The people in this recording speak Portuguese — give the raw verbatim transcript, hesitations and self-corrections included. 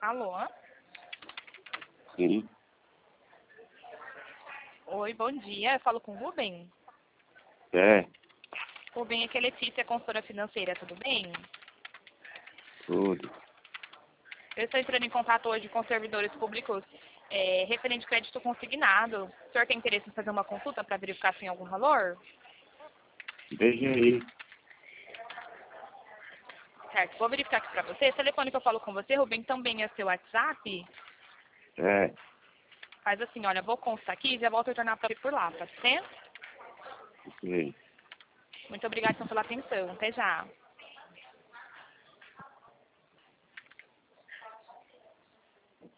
Alô? Sim. Oi, bom dia. Eu falo com o Rubem. É, Rubem, aqui é Letícia, consultora financeira, tudo bem? tudo. Eu estou entrando em contato hoje com servidores públicos é, referente ao crédito consignado. O senhor tem interesse em fazer uma consulta para verificar se tem algum valor? Veja aí. Certo, vou verificar aqui para você. Esse telefone que eu falo com você, Rubem, também é seu WhatsApp? É, Faz assim, olha, vou constar aqui e já volto a retornar para por lá, pode ser? ok. Muito obrigada então, pela atenção. Até já.